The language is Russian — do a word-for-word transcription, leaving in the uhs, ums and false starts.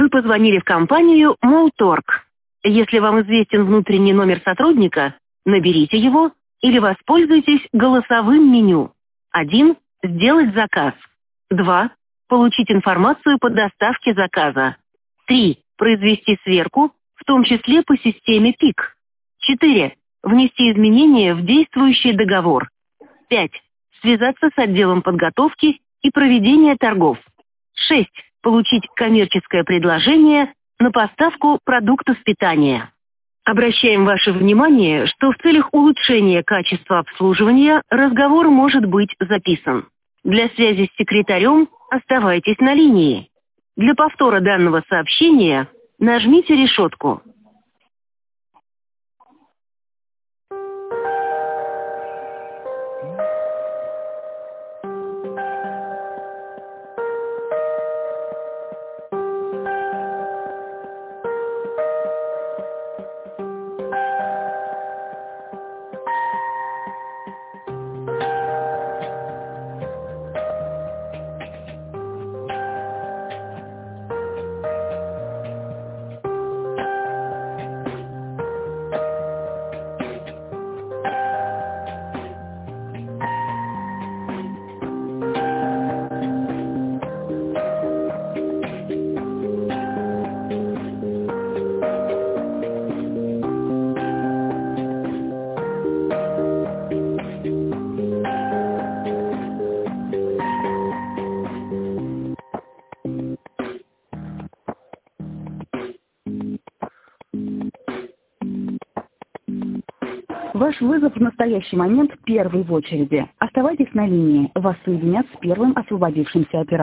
Вы позвонили в компанию Молторг. Если вам известен внутренний номер сотрудника, наберите его или воспользуйтесь голосовым меню. один. Сделать заказ. два. Получить информацию по доставке заказа. три. Произвести сверку, в том числе по системе ПИК. четыре. Внести изменения в действующий договор. пять. Связаться с отделом подготовки и проведения торгов. шесть. Получить коммерческое предложение на поставку продуктов питания. Обращаем ваше внимание, что в целях улучшения качества обслуживания разговор может быть записан. Для связи с секретарем оставайтесь на линии. Для повтора данного сообщения нажмите решетку. Ваш вызов в настоящий момент первый в очереди. Оставайтесь на линии. Вас соединят с первым освободившимся оператором.